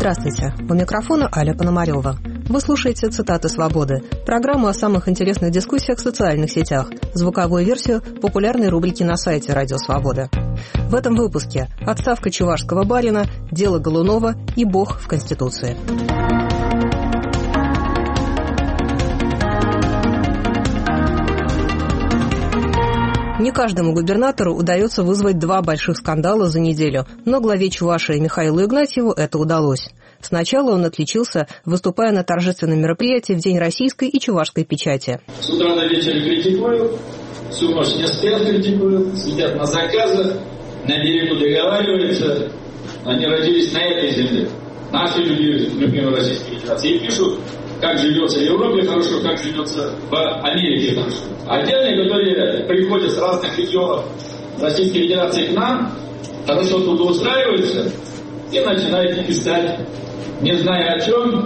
Здравствуйте, у микрофона Аля Пономарева. Вы слушаете «Цитаты свободы», программу о самых интересных дискуссиях в социальных сетях, звуковую версию популярной рубрики на сайте «Радио Свобода». В этом выпуске отставка чувашского барина, дело Голунова и Бог в Конституции. Не каждому губернатору удается вызвать два больших скандала за неделю, но главе Чувашии Михаилу Игнатьеву это удалось. Сначала он отличился, выступая на торжественном мероприятии в День российской и чувашской печати. С утра до вечера критикую, всю ночь не спят, критикую, сидят на заказах, на берегу договариваются. Они родились на этой земле. Наши люди, любимые Российской Федерации, и пишут, как живется в Европе хорошо, как живется в Америке хорошо. Отдельные, которые приходят с разных регионов Российской Федерации к нам, хорошо трудоустраиваются и начинают писать, не зная о чем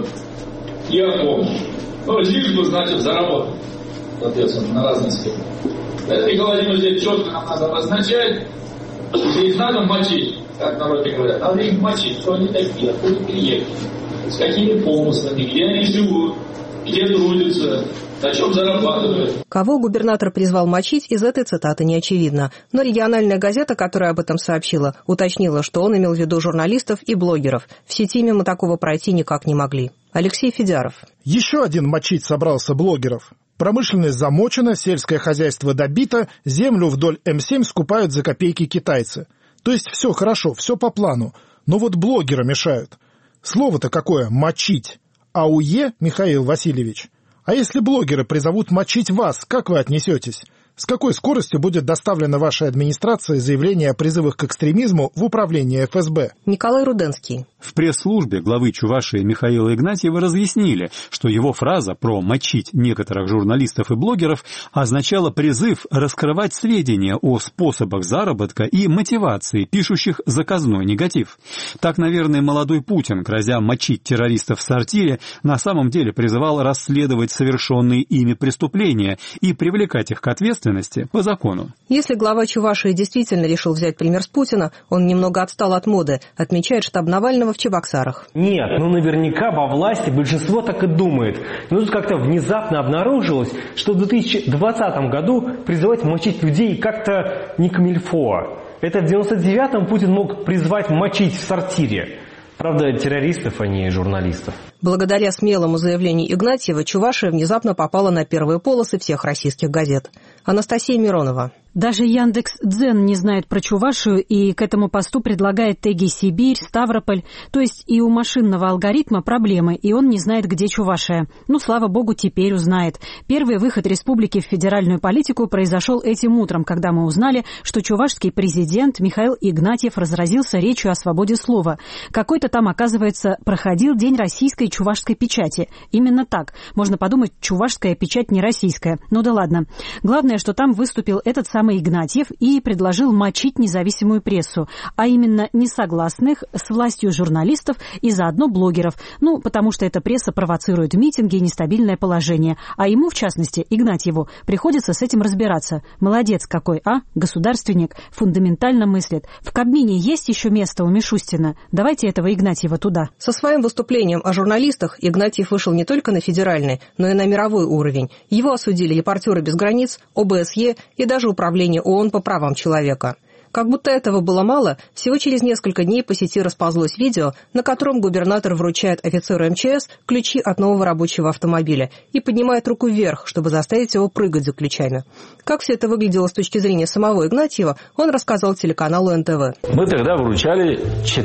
и о ком. Ну, лишь бы, значит, заработать, соответственно, на разные схемы. Поэтому, Михаил Владимирович, здесь четко нам надо обозначать, что их надо мочить, как в народе говорят. Надо их мочить, что они такие, откуда приехали, с какими помыслами, где они живут, где трудятся, на чем зарабатывают. Кого губернатор призвал мочить, из этой цитаты не очевидно. Но региональная газета, которая об этом сообщила, уточнила, что он имел в виду журналистов и блогеров. В сети мимо такого пройти никак не могли. Алексей Федяров. Еще один мочить собрался блогеров. Промышленность замочена, сельское хозяйство добито, землю вдоль М7 скупают за копейки китайцы. То есть все хорошо, все по плану. Но вот блогеры мешают. Слово-то какое «мочить». АУЕ, Михаил Васильевич. А если блогеры призовут мочить вас, как вы отнесетесь? С какой скоростью будет доставлено вашей администрации заявление о призывах к экстремизму в управление ФСБ? Николай Руденский. В пресс-службе главы Чувашии Михаила Игнатьева разъяснили, что его фраза про «мочить» некоторых журналистов и блогеров означала призыв раскрывать сведения о способах заработка и мотивации пишущих заказной негатив. Так, наверное, молодой Путин, грозя мочить террористов в сортире, на самом деле призывал расследовать совершенные ими преступления и привлекать их к ответственности по закону. Если глава Чувашии действительно решил взять пример с Путина, он немного отстал от моды, отмечает штаб Навального в Чебоксарах. Нет, наверняка во власти большинство так и думает. Но тут как-то внезапно обнаружилось, что в 2020 году призывать мочить людей как-то не камильфо. Это в 99-м Путин мог призвать мочить в сортире. Правда, террористов, а не журналистов. Благодаря смелому заявлению Игнатьева Чувашия внезапно попала на первые полосы всех российских газет. Анастасия Миронова. Даже Яндекс.Дзен не знает про Чувашию и к этому посту предлагает теги «Сибирь», «Ставрополь». То есть и у машинного алгоритма проблемы, и он не знает, где Чувашия. Слава богу, теперь узнает. Первый выход республики в федеральную политику произошел этим утром, когда мы узнали, что чувашский президент Михаил Игнатьев разразился речью о свободе слова. Какой-то там, оказывается, проходил День российской и чувашской печати. Именно так. Можно подумать, чувашская печать не российская. Ну да ладно. Главное, что там выступил этот самый Игнатьев и предложил мочить независимую прессу, а именно несогласных с властью журналистов и заодно блогеров. Потому что эта пресса провоцирует митинги и нестабильное положение. А ему, в частности, Игнатьеву, приходится с этим разбираться. Молодец какой, а? Государственник, фундаментально мыслит. В Кабмине есть еще место у Мишустина? Давайте этого Игнатьева туда. Со своим выступлением о журналистах Игнатьев вышел не только на федеральный, но и на мировой уровень. Его осудили «Репортеры без границ», ОБСЕ и даже Управление ООН по правам человека. Как будто этого было мало, всего через несколько дней по сети расползлось видео, на котором губернатор вручает офицеру МЧС ключи от нового рабочего автомобиля и поднимает руку вверх, чтобы заставить его прыгать за ключами. Как все это выглядело с точки зрения самого Игнатьева, он рассказал телеканалу НТВ. Мы тогда вручали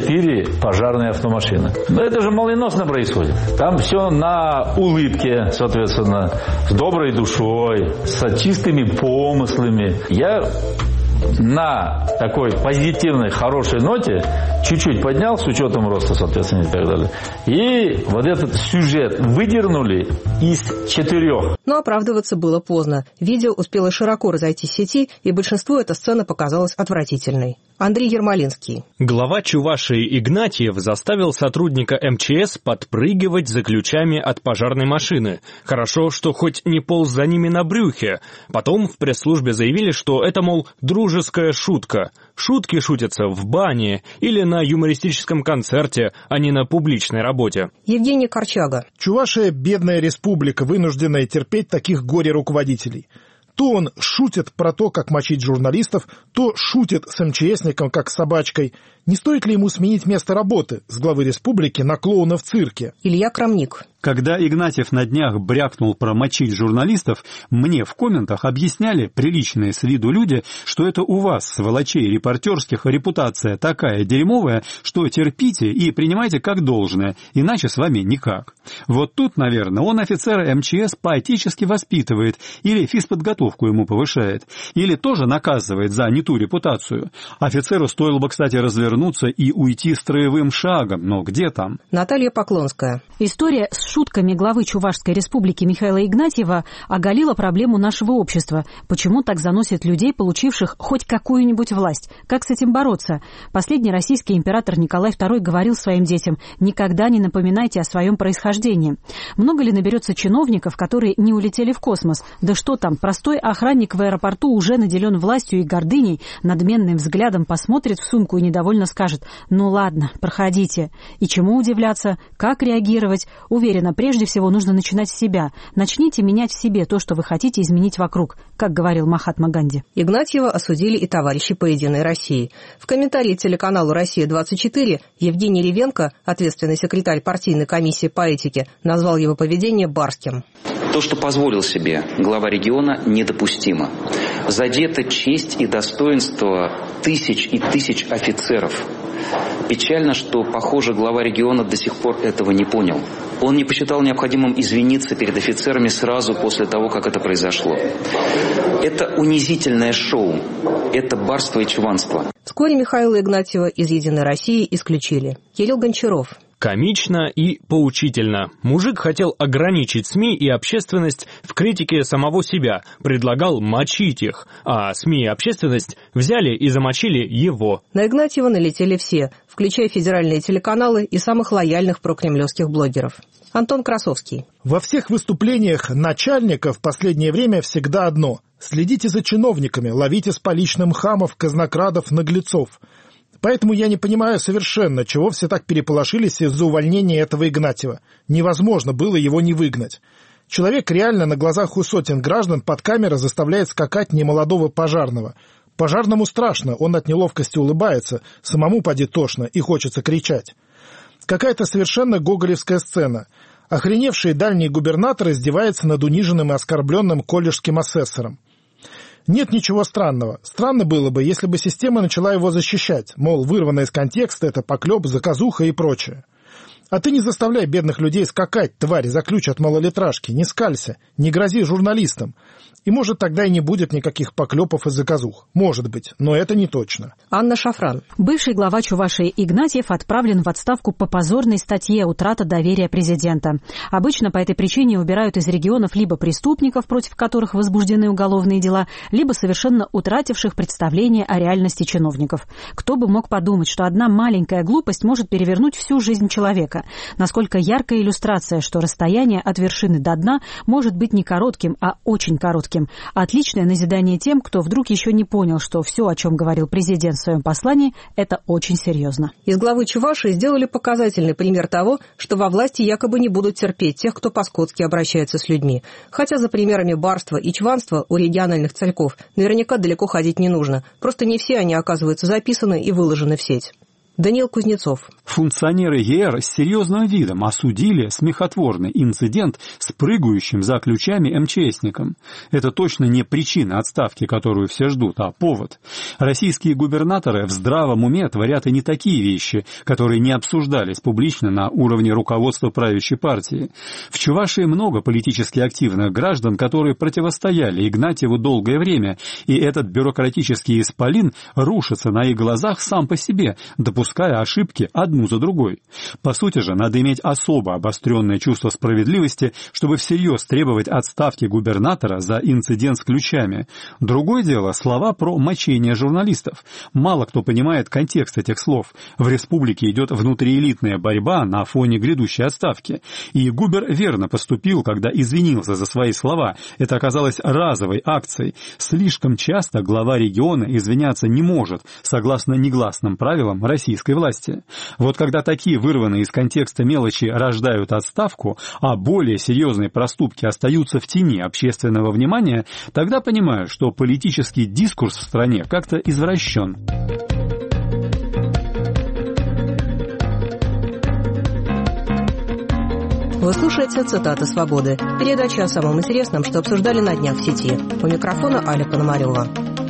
4 пожарные автомашины. Но это же молниеносно происходит. Там все на улыбке, соответственно, с доброй душой, с чистыми помыслами. Я на такой позитивной, хорошей ноте чуть-чуть поднял, с учетом роста, соответственно, и так далее. И вот этот сюжет выдернули из 4. Но оправдываться было поздно. Видео успело широко разойтись в сети, и большинству эта сцена показалась отвратительной. Андрей Ермолинский. Глава Чувашии Игнатьев заставил сотрудника МЧС подпрыгивать за ключами от пожарной машины. Хорошо, что хоть не полз за ними на брюхе. Потом в пресс-службе заявили, что это, мол, дружеская шутка. Шутки шутятся в бане или на юмористическом концерте, а не на публичной работе. Евгений Корчага. Чувашия – бедная республика, вынужденная терпеть таких горе-руководителей. То он шутит про то, как мочить журналистов, то шутит с МЧСником, как с собачкой. Не стоит ли ему сменить место работы с главы республики на клоуна в цирке? Илья Крамник. Когда Игнатьев на днях брякнул про мочить журналистов, мне в комментах объясняли приличные с виду люди, что это у вас, сволочей репортерских, репутация такая дерьмовая, что терпите и принимайте как должное, иначе с вами никак. Вот тут, наверное, он офицера МЧС поэтически воспитывает или физподготовку ему повышает, или тоже наказывает за не ту репутацию. Офицеру стоило бы, кстати, развернуться и уйти строевым шагом, но где там? Наталья Поклонская. История с шутками главы Чувашской республики Михаила Игнатьева оголила проблему нашего общества. Почему так заносит людей, получивших хоть какую-нибудь власть? Как с этим бороться? Последний российский император Николай II говорил своим детям: «Никогда не напоминайте о своем происхождении». Много ли наберется чиновников, которые не улетели в космос? Да что там, простой охранник в аэропорту уже наделен властью и гордыней, надменным взглядом посмотрит в сумку и недовольно скажет: «Ну ладно, проходите». И чему удивляться? Как реагировать? Уверена, прежде всего нужно начинать с себя. Начните менять в себе то, что вы хотите изменить вокруг, как говорил Махатма Ганди. Игнатьева осудили и товарищи по «Единой России». В комментарии телеканалу «Россия-24» Евгений Ревенко, ответственный секретарь партийной комиссии по этике, назвал его поведение барским. То, что позволил себе глава региона, недопустимо. Задета честь и достоинство тысяч и тысяч офицеров. Печально, что, похоже, глава региона до сих пор этого не понял. Он не посчитал необходимым извиниться перед офицерами сразу после того, как это произошло. Это унизительное шоу. Это барство и чванство. Вскоре Михаила Игнатьева из «Единой России» исключили. Кирилл Гончаров. Комично и поучительно. Мужик хотел ограничить СМИ и общественность в критике самого себя, предлагал мочить их, а СМИ и общественность взяли и замочили его. На Игнатьева налетели все, включая федеральные телеканалы и самых лояльных прокремлевских блогеров. Антон Красовский. Во всех выступлениях начальника в последнее время всегда одно: следите за чиновниками, ловите с поличным хамов, казнокрадов, наглецов. Поэтому я не понимаю совершенно, чего все так переполошились из-за увольнения этого Игнатьева. Невозможно было его не выгнать. Человек реально на глазах у сотен граждан под камерой заставляет скакать немолодого пожарного. Пожарному страшно, он от неловкости улыбается, самому поди тошно и хочется кричать. Какая-то совершенно гоголевская сцена. Охреневший дальний губернатор издевается над униженным и оскорбленным колледжским асессором. Нет ничего странного. Странно было бы, если бы система начала его защищать, мол, вырванное из контекста это поклеп, заказуха и прочее. А ты не заставляй бедных людей скакать, тварь, за ключ от малолитражки, не скалься, не грози журналистам. И может тогда и не будет никаких поклепов и заказух. Может быть, но это не точно. Анна Шафран. Бывший глава Чувашии Игнатьев отправлен в отставку по позорной статье «Утрата доверия президента». Обычно по этой причине убирают из регионов либо преступников, против которых возбуждены уголовные дела, либо совершенно утративших представление о реальности чиновников. Кто бы мог подумать, что одна маленькая глупость может перевернуть всю жизнь человека. Насколько яркая иллюстрация, что расстояние от вершины до дна может быть не коротким, а очень коротким. Отличное назидание тем, кто вдруг еще не понял, что все, о чем говорил президент в своем послании, это очень серьезно. Из главы Чувашии сделали показательный пример того, что во власти якобы не будут терпеть тех, кто по-скотски обращается с людьми. Хотя за примерами барства и чванства у региональных царьков наверняка далеко ходить не нужно. Просто не все они оказываются записаны и выложены в сеть. Даниил Кузнецов. Функционеры ЕР с серьезным видом осудили смехотворный инцидент с прыгающим за ключами МЧСником. Это точно не причина отставки, которую все ждут, а повод. Российские губернаторы в здравом уме творят и не такие вещи, которые не обсуждались публично на уровне руководства правящей партии. В Чувашии много политически активных граждан, которые противостояли Игнатьеву долгое время, и этот бюрократический исполин рушится на их глазах сам по себе, допуская допуская ошибки одну за другой. По сути же, надо иметь особо обостренное чувство справедливости, чтобы всерьез требовать отставки губернатора за инцидент с ключами. Другое дело — слова про мочение журналистов. Мало кто понимает контекст этих слов. В республике идет внутриэлитная борьба на фоне грядущей отставки. И Губер верно поступил, когда извинился за свои слова. Это оказалось разовой акцией. Слишком часто глава региона извиняться не может, согласно негласным правилам российской власти. Вот когда такие вырванные из контекста мелочи рождают отставку, а более серьезные проступки остаются в тени общественного внимания, тогда понимаю, что политический дискурс в стране как-то извращен. Вы слушаете «Цитаты свободы». Передача о самом интересном, что обсуждали на днях в сети. У микрофона Аля Пономарева.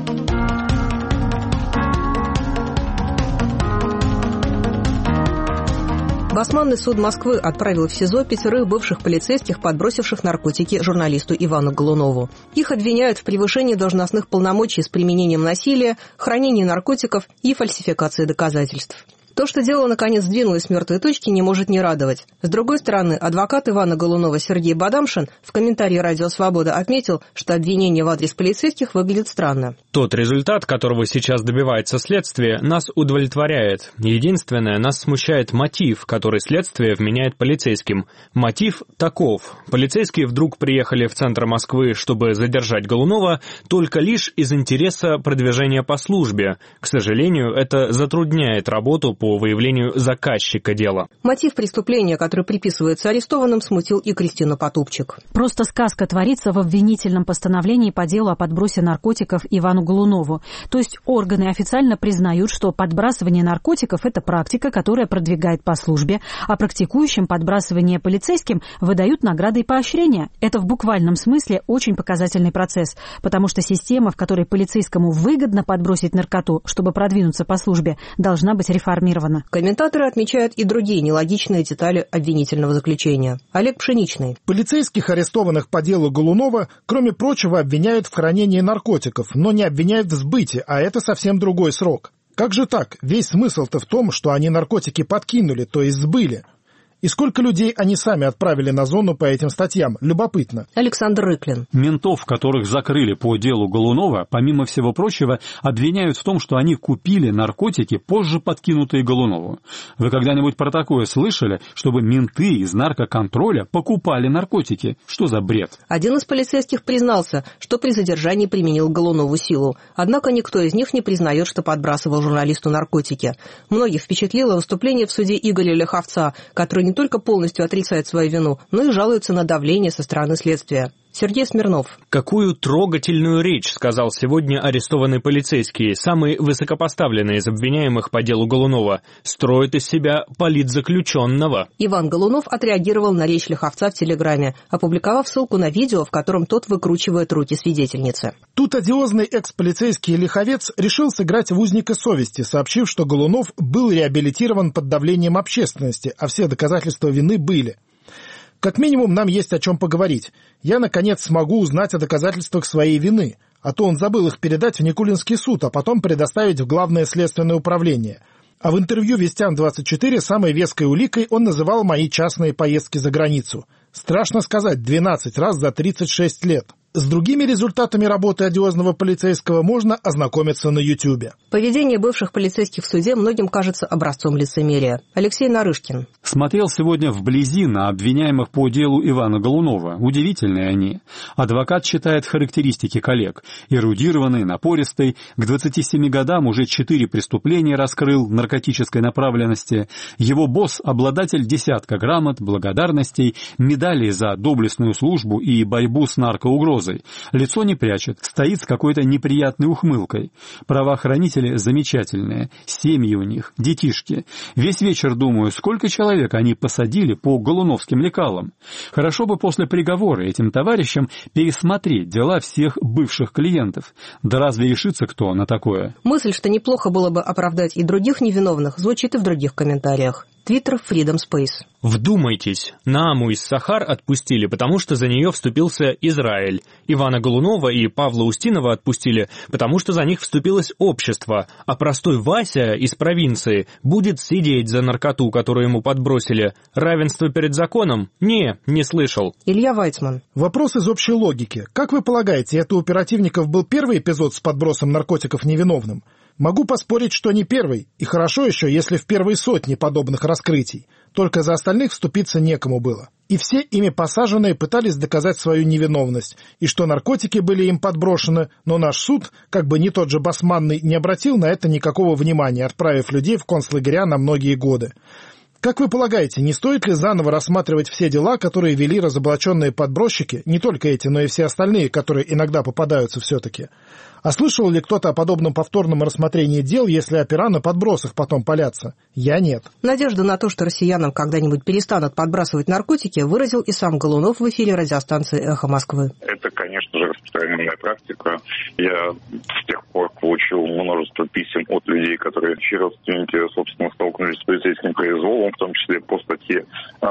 Басманный суд Москвы отправил в СИЗО 5 бывших полицейских, подбросивших наркотики журналисту Ивану Голунову. Их обвиняют в превышении должностных полномочий с применением насилия, хранении наркотиков и фальсификации доказательств. То, что дело наконец сдвинулось с мертвой точки, не может не радовать. С другой стороны, адвокат Ивана Голунова Сергей Бадамшин в комментарии «Радио Свобода» отметил, что обвинение в адрес полицейских выглядит странно. Тот результат, которого сейчас добивается следствие, нас удовлетворяет. Единственное, нас смущает мотив, который следствие вменяет полицейским. Мотив таков. Полицейские вдруг приехали в центр Москвы, чтобы задержать Голунова, только лишь из интереса продвижения по службе. К сожалению, это затрудняет работу по выявлению заказчика дела. Мотив преступления, который приписывается арестованным, смутил и Кристину Потупчик. Просто сказка творится в обвинительном постановлении по делу о подбросе наркотиков Ивану Голунову. То есть органы официально признают, что подбрасывание наркотиков – это практика, которая продвигает по службе, а практикующим подбрасывание полицейским выдают награды и поощрения. Это в буквальном смысле очень показательный процесс, потому что система, в которой полицейскому выгодно подбросить наркоту, чтобы продвинуться по службе, должна быть реформирована. Комментаторы отмечают и другие нелогичные детали обвинительного заключения. Олег Пшеничный. Полицейских, арестованных по делу Голунова, кроме прочего, обвиняют в хранении наркотиков, но не обвиняют в сбыте, а это совсем другой срок. Как же так? Весь смысл-то в том, что они наркотики подкинули, то есть сбыли. И сколько людей они сами отправили на зону по этим статьям? Любопытно. Александр Рыклин. Ментов, которых закрыли по делу Голунова, помимо всего прочего, обвиняют в том, что они купили наркотики, позже подкинутые Голунову. Вы когда-нибудь про такое слышали, чтобы менты из наркоконтроля покупали наркотики? Что за бред? Один из полицейских признался, что при задержании применил Голунову силу. Однако никто из них не признает, что подбрасывал журналисту наркотики. Многих впечатлило выступление в суде Игоря Ляховца, который не только полностью отрицает свою вину, но и жалуется на давление со стороны следствия. Сергей Смирнов. Какую трогательную речь сказал сегодня арестованный полицейский, самый высокопоставленный из обвиняемых по делу Голунова, строит из себя политзаключенного. Иван Голунов отреагировал на речь Ляховца в Телеграме, опубликовав ссылку на видео, в котором тот выкручивает руки свидетельницы. Тут одиозный экс-полицейский Ляховец решил сыграть в узника совести, сообщив, что Голунов был реабилитирован под давлением общественности, а все доказательства вины были. Как минимум, нам есть о чем поговорить. Я, наконец, смогу узнать о доказательствах своей вины, а то он забыл их передать в Никулинский суд, а потом предоставить в Главное следственное управление. А в интервью «Вестям-24» самой веской уликой он называл мои частные поездки за границу. Страшно сказать, 12 раз за 36 лет. С другими результатами работы одиозного полицейского можно ознакомиться на Ютьюбе. Поведение бывших полицейских в суде многим кажется образцом лицемерия. Алексей Нарышкин. Смотрел сегодня вблизи на обвиняемых по делу Ивана Голунова. Удивительные они. Адвокат читает характеристики коллег. Эрудированный, напористый, к 27 годам уже 4 преступления раскрыл наркотической направленности. Его босс – обладатель десятка грамот, благодарностей, медалей за доблестную службу и борьбу с наркоугрозой. Лицо не прячет, стоит с какой-то неприятной ухмылкой. Правоохранители замечательные, семьи у них, детишки. Весь вечер думаю, сколько человек они посадили по голуновским лекалам. Хорошо бы после приговора этим товарищам пересмотреть дела всех бывших клиентов. Да разве решится кто на такое? Мысль, что неплохо было бы оправдать и других невиновных, звучит и в других комментариях. Твиттер Freedom Space. Вдумайтесь, Нааму из Сахар отпустили, потому что за нее вступился Израиль. Ивана Голунова и Павла Устинова отпустили, потому что за них вступилось общество. А простой Вася из провинции будет сидеть за наркоту, которую ему подбросили. Равенство перед законом? Не слышал. Илья Вайцман. Вопрос из общей логики. Как вы полагаете, это у оперативников был первый эпизод с подбросом наркотиков невиновным? Могу поспорить, что не первый, и хорошо еще, если в первой сотне подобных раскрытий. Только за остальных вступиться некому было. И все ими посаженные пытались доказать свою невиновность, и что наркотики были им подброшены, но наш суд, как бы не тот же Басманный, не обратил на это никакого внимания, отправив людей в концлагеря на многие годы. Как вы полагаете, не стоит ли заново рассматривать все дела, которые вели разоблаченные подбросчики, не только эти, но и все остальные, которые иногда попадаются все-таки? А слышал ли кто-то о подобном повторном рассмотрении дел, если опера на подбросах потом палятся? Я нет. Надежду на то, что россиянам когда-нибудь перестанут подбрасывать наркотики, выразил и сам Голунов в эфире радиостанции «Эхо Москвы». Это, конечно же, распространенная практика. Я с тех пор получил множество писем от людей, которые чьи родственники, собственно, столкнулись с полицейским произволом, в том числе по статье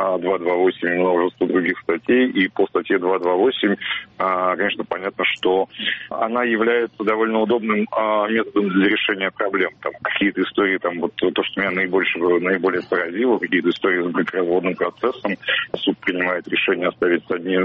228 и множество других статей. И по статье 228, конечно, понятно, что она является довольно удобным методом для решения проблем. Там какие-то истории, там вот то, что меня наиболее поразило, какие-то истории с бракоразводным процессом. Суд принимает решение оставить с одним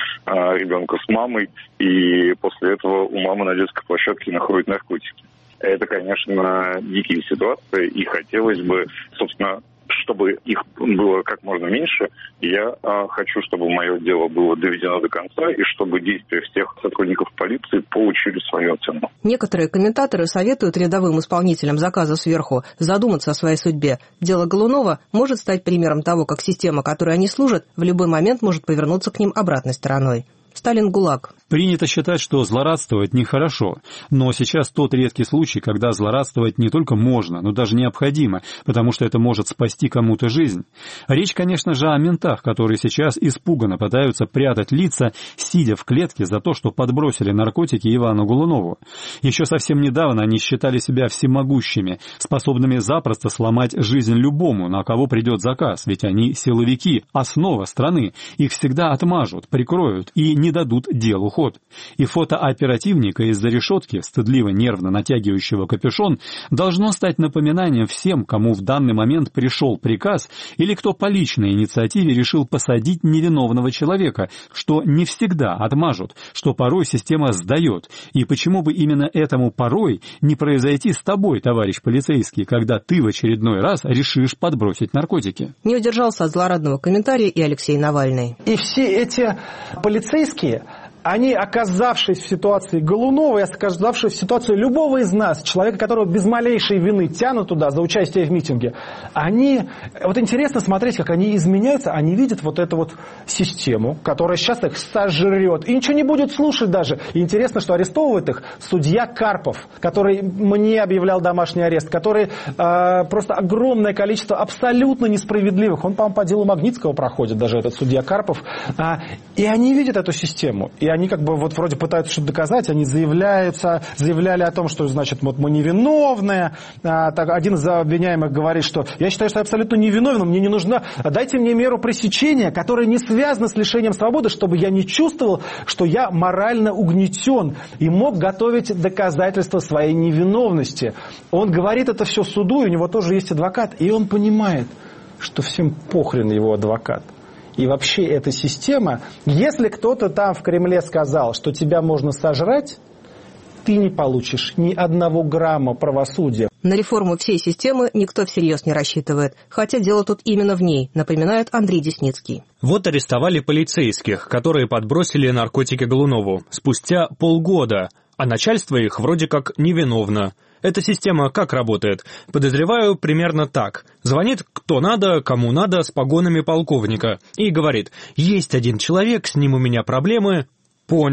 ребенка с мамой, и после этого у мамы на детской площадке находят наркотики. Это, конечно, дикие ситуации, и хотелось бы, собственно, чтобы их было как можно меньше, я хочу, чтобы мое дело было доведено до конца, и чтобы действия всех сотрудников полиции получили свою оценку. Некоторые комментаторы советуют рядовым исполнителям заказа сверху задуматься о своей судьбе. Дело Голунова может стать примером того, как система, которой они служат, в любой момент может повернуться к ним обратной стороной. Сталин ГУЛАГ. Принято считать, что злорадствовать нехорошо, но сейчас тот редкий случай, когда злорадствовать не только можно, но даже необходимо, потому что это может спасти кому-то жизнь. Речь, конечно же, о ментах, которые сейчас испуганно пытаются прятать лица, сидя в клетке за то, что подбросили наркотики Ивану Голунову. Еще совсем недавно они считали себя всемогущими, способными запросто сломать жизнь любому, на кого придет заказ, ведь они силовики, основа страны, их всегда отмажут, прикроют и не дадут делу ход. И фото оперативника из-за решетки, стыдливо нервно натягивающего капюшон, должно стать напоминанием всем, кому в данный момент пришел приказ или кто по личной инициативе решил посадить невиновного человека, что не всегда отмажут, что порой система сдает. И почему бы именно этому порой не произойти с тобой, товарищ полицейский, когда ты в очередной раз решишь подбросить наркотики? Не удержался от злорадного комментария и Алексей Навальный. И все эти полицейские, они, оказавшись в ситуации Голунова, оказавшись в ситуации любого из нас, человека, которого без малейшей вины тянут туда за участие в митинге, они, вот интересно смотреть, как они изменяются, они видят вот эту вот систему, которая сейчас их сожрет, и ничего не будет слушать даже. И интересно, что арестовывает их судья Карпов, который мне объявлял домашний арест, который просто огромное количество абсолютно несправедливых, он, по-моему, по делу Магнитского проходит даже этот судья Карпов, и они видят эту систему, и они как бы вот вроде пытаются что-то доказать, они заявляли о том, что, значит, вот мы невиновные. Один из обвиняемых говорит, что я считаю, что я абсолютно невиновен, мне не нужно, дайте мне меру пресечения, которая не связана с лишением свободы, чтобы я не чувствовал, что я морально угнетен и мог готовить доказательства своей невиновности. Он говорит это все суду, и у него тоже есть адвокат, и он понимает, что всем похрен его адвокат. И вообще эта система, если кто-то там в Кремле сказал, что тебя можно сожрать, ты не получишь ни одного грамма правосудия. На реформу всей системы никто всерьез не рассчитывает, хотя дело тут именно в ней, напоминает Андрей Десницкий. Вот арестовали полицейских, которые подбросили наркотики Голунову, спустя полгода, а начальство их вроде как невиновно. Эта система как работает? Подозреваю примерно так. Звонит кто надо, кому надо, с погонами полковника. И говорит, есть один человек, с ним у меня проблемы. Понял.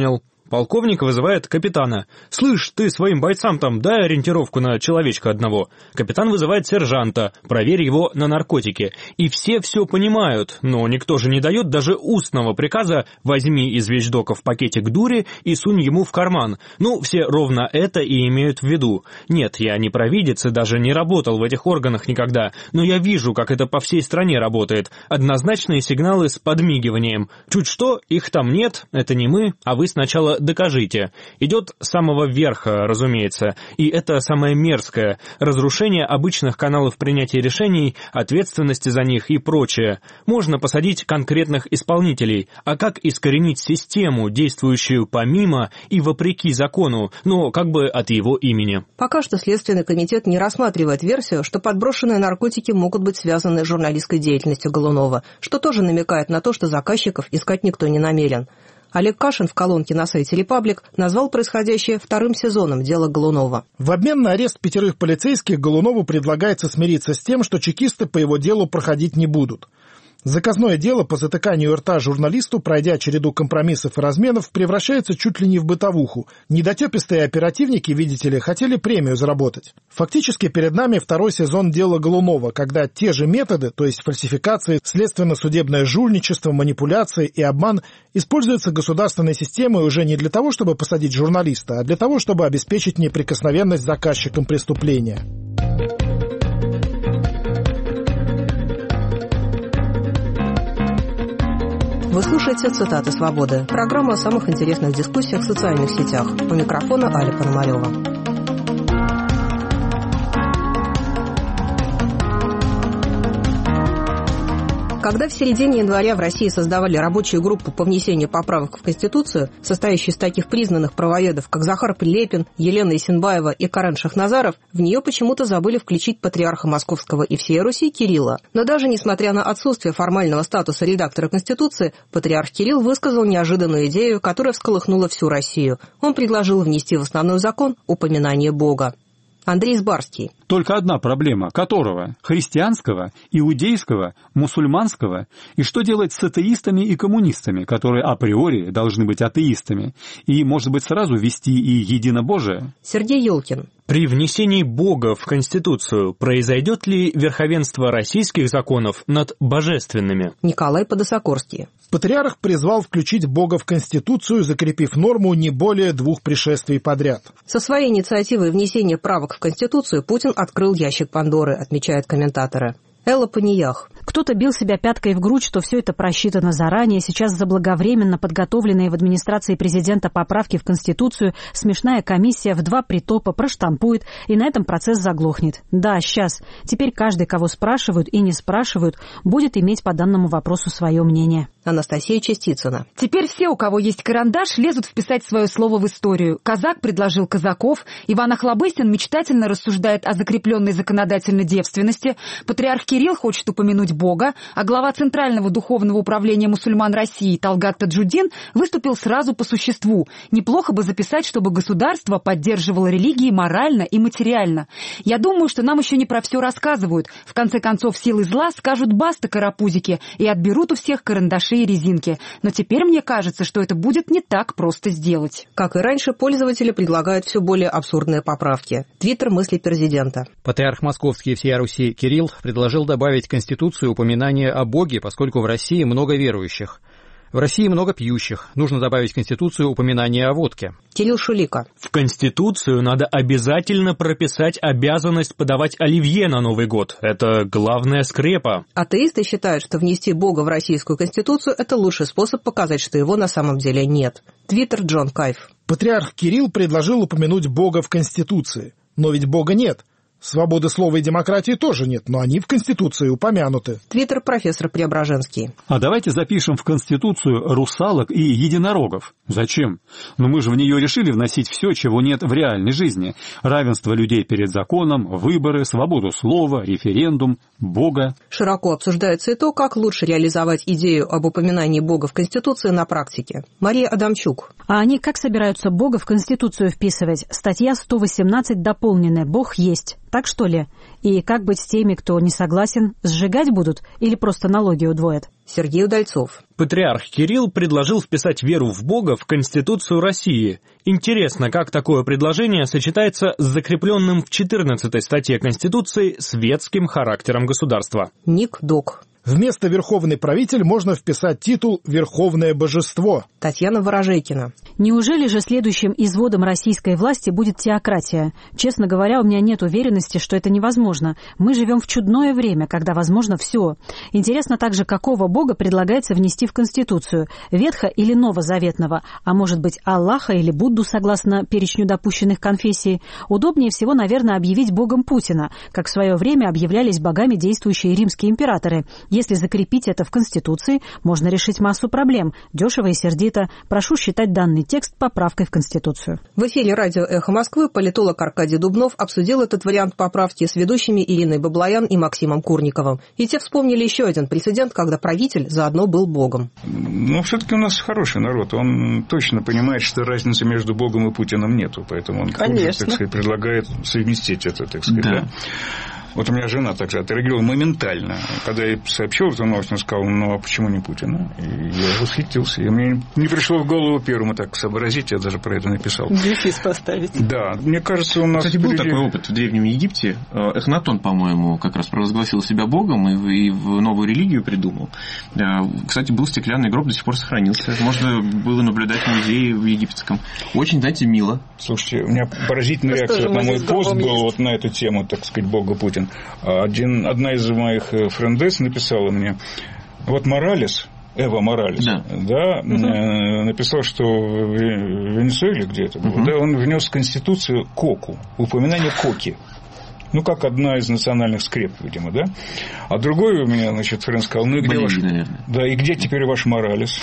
Полковник вызывает капитана. «Слышь, ты своим бойцам там дай ориентировку на человечка одного». Капитан вызывает сержанта. «Проверь его на наркотики». И все понимают, но никто же не дает даже устного приказа «возьми из вещдока в пакетик дури и сунь ему в карман». Ну, все ровно это и имеют в виду. Нет, я не провидец и даже не работал в этих органах никогда, но я вижу, как это по всей стране работает. Однозначные сигналы с подмигиванием. Чуть что, их там нет, это не мы, а вы сначала докажите. Идет с самого верха, разумеется, и это самое мерзкое. Разрушение обычных каналов принятия решений, ответственности за них и прочее. Можно посадить конкретных исполнителей, а как искоренить систему, действующую помимо и вопреки закону, но как бы от его имени? Пока что Следственный комитет не рассматривает версию, что подброшенные наркотики могут быть связаны с журналистской деятельностью Голунова, что тоже намекает на то, что заказчиков искать никто не намерен. Олег Кашин в колонке на сайте «Репаблик» назвал происходящее вторым сезоном дела Голунова. В обмен на арест 5 полицейских Голунову предлагается смириться с тем, что чекисты по его делу проходить не будут. Заказное дело по затыканию рта журналисту, пройдя череду компромиссов и разменов, превращается чуть ли не в бытовуху. Недотепистые оперативники, видите ли, хотели премию заработать. Фактически перед нами второй сезон дела Голунова, когда те же методы, то есть фальсификации, следственно-судебное жульничество, манипуляции и обман, используются государственной системой уже не для того, чтобы посадить журналиста, а для того, чтобы обеспечить неприкосновенность заказчикам преступления. Вы слушаете «Цитаты свободы», программа о самых интересных дискуссиях в социальных сетях. У микрофона Аля Пономарева. Когда в середине января в России создавали рабочую группу по внесению поправок в Конституцию, состоящую из таких признанных правоведов, как Захар Прилепин, Елена Исенбаева и Карен Шахназаров, в нее почему-то забыли включить патриарха Московского и всей Руси Кирилла. Но даже несмотря на отсутствие формального статуса редактора Конституции, патриарх Кирилл высказал неожиданную идею, которая всколыхнула всю Россию. Он предложил внести в основной закон упоминание Бога. Андрей Сбарский. Только одна проблема. Которого? Христианского, иудейского, мусульманского? И что делать с атеистами и коммунистами, которые априори должны быть атеистами? И, может быть, сразу ввести и единобожие? Сергей Ёлкин. При внесении Бога в Конституцию произойдет ли верховенство российских законов над божественными? Николай Подосокорский. Патриарх призвал включить Бога в Конституцию, закрепив норму не более 2 пришествий подряд. Со своей инициативой внесения правок в Конституцию Путин открыл ящик Пандоры, отмечают комментаторы. Элла Паниях. Кто-то бил себя пяткой в грудь, что все это просчитано заранее. Сейчас заблаговременно подготовленные в администрации президента поправки в Конституцию смешная комиссия в 2 притопа проштампует, и на этом процесс заглохнет. Да, сейчас. Теперь каждый, кого спрашивают и не спрашивают, будет иметь по данному вопросу свое мнение. Анастасия Частицына. Теперь все, у кого есть карандаш, лезут вписать свое слово в историю. Казак предложил казаков, Иван Охлобыстин мечтательно рассуждает о закрепленной законодательной девственности, патриарх Кирилл хочет упомянуть Бога, а глава Центрального духовного управления мусульман России Талгат Таджудин выступил сразу по существу. Неплохо бы записать, чтобы государство поддерживало религии морально и материально. Я думаю, что нам еще не про все рассказывают. В конце концов, силы зла скажут «баста, карапузики» и отберут у всех карандаши и резинки. Но теперь мне кажется, что это будет не так просто сделать. Как и раньше, пользователи предлагают все более абсурдные поправки. Твиттер мысли президента. Патриарх Московский и всея Руси Кирилл предложил добавить в Конституцию упоминание о Боге, поскольку в России много верующих. В России много пьющих. Нужно добавить в Конституцию упоминание о водке. Кирилл Шулика. В Конституцию надо обязательно прописать обязанность подавать оливье на Новый год. Это главная скрепа. Атеисты считают, что внести Бога в Российскую Конституцию – это лучший способ показать, что его на самом деле нет. Твиттер Джон Кайф. Патриарх Кирилл предложил упомянуть Бога в Конституции. Но ведь Бога нет. Свободы слова и демократии тоже нет, но они в Конституции упомянуты. Твиттер профессор Преображенский. А давайте запишем в Конституцию русалок и единорогов. Зачем? Но мы же в нее решили вносить все, чего нет в реальной жизни. Равенство людей перед законом, выборы, свободу слова, референдум, Бога. Широко обсуждается и то, как лучше реализовать идею об упоминании Бога в Конституции на практике. Мария Адамчук. А они как собираются Бога в Конституцию вписывать? Статья 118 дополненная. Бог есть. Так что ли? И как быть с теми, кто не согласен? Сжигать будут или просто налоги удвоят? Сергей Удальцов. Патриарх Кирилл предложил вписать веру в Бога в Конституцию России. Интересно, как такое предложение сочетается с закрепленным в 14 статье Конституции светским характером государства. Ник Док. Вместо «верховный правитель» можно вписать титул «верховное божество». Татьяна Ворожейкина. Неужели же следующим изводом российской власти будет теократия? Честно говоря, у меня нет уверенности, что это невозможно. Мы живем в чудное время, когда возможно все. Интересно также, какого Бога предлагается внести в Конституцию? Ветхо- или новозаветного? А может быть, Аллаха или Будду, согласно перечню допущенных конфессий? Удобнее всего, наверное, объявить Богом Путина, как в свое время объявлялись богами действующие римские императоры. Если закрепить это в Конституции, можно решить массу проблем. Дешево и сердито. Прошу считать данный текст поправкой в Конституцию. В эфире радио «Эхо Москвы» политолог Аркадий Дубнов обсудил этот вариант поправки с ведущими Ириной Баблоян и Максимом Курниковым. И те вспомнили еще один прецедент, когда правитель заодно был Богом. Ну, все-таки у нас хороший народ. Он точно понимает, что разницы между Богом и Путиным нету. Поэтому он, конечно, так сказать, предлагает совместить это, так сказать. Да. Вот у меня жена также отреагировала моментально. Когда я сообщил эту новость, она сказала, ну, а почему не Путина? И я восхитился. И мне не пришло в голову первому так сообразить, я даже про это написал. Дефис поставить. Да, мне кажется, у нас... Кстати, был такой опыт в Древнем Египте. Эхнатон, по-моему, как раз провозгласил себя богом и в новую религию придумал. Кстати, был стеклянный гроб, до сих пор сохранился. Можно было наблюдать в музее в египетском. Очень, знаете, мило. Слушайте, у меня поразительная реакция на мой пост был вот на эту тему, так сказать, Бога Путин. Одна из моих френдес написала мне, вот Моралес, Эва Моралес, да, написал, что в Венесуэле где-то было, да, он внес в Конституцию коку, упоминание коки. Ну, как одна из национальных скреп, видимо, да? А другой у меня, значит, френд сказал, ну и где ваш... Да, и где теперь ваш Моралес?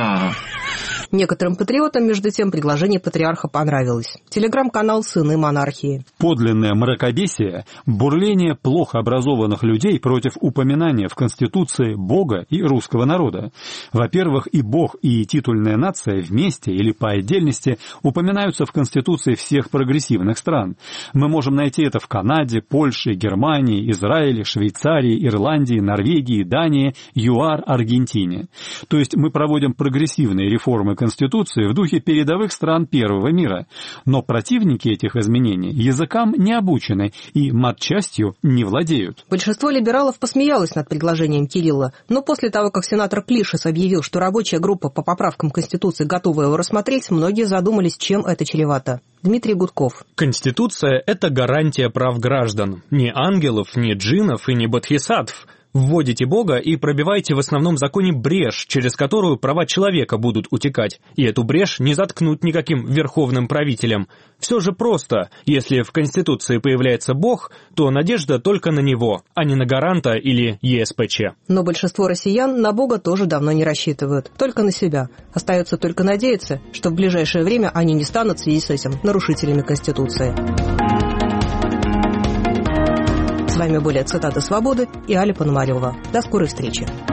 Некоторым патриотам, между тем, предложение патриарха понравилось. Телеграм-канал «Сыны монархии». Подлинное мракобесие – бурление плохо образованных людей против упоминания в Конституции Бога и русского народа. Во-первых, и Бог, и титульная нация вместе или по отдельности упоминаются в Конституции всех прогрессивных стран. Мы можем найти это в Канаде, Польше, Германии, Израиле, Швейцарии, Ирландии, Норвегии, Дании, ЮАР, Аргентине. То есть мы проводим прогрессивные реформы Конституции в духе передовых стран первого мира. Но противники этих изменений языкам не обучены и матчастью не владеют. Большинство либералов посмеялось над предложением Кирилла, но после того, как сенатор Клишес объявил, что рабочая группа по поправкам Конституции готова его рассмотреть, многие задумались, чем это чревато. Дмитрий Гудков. Конституция – это гарантия прав граждан. Ни ангелов, ни джиннов и ни бодхисаттв. Вводите Бога и пробиваете в основном законе брешь, через которую права человека будут утекать. И эту брешь не заткнуть никаким верховным правителем. Все же просто. Если в Конституции появляется Бог, то надежда только на него, а не на гаранта или ЕСПЧ. Но большинство россиян на Бога тоже давно не рассчитывают. Только на себя. Остается только надеяться, что в ближайшее время они не станут в связи с этим нарушителями Конституции. С вами были «Цитаты свободы» и Аля Пономарева. До скорой встречи.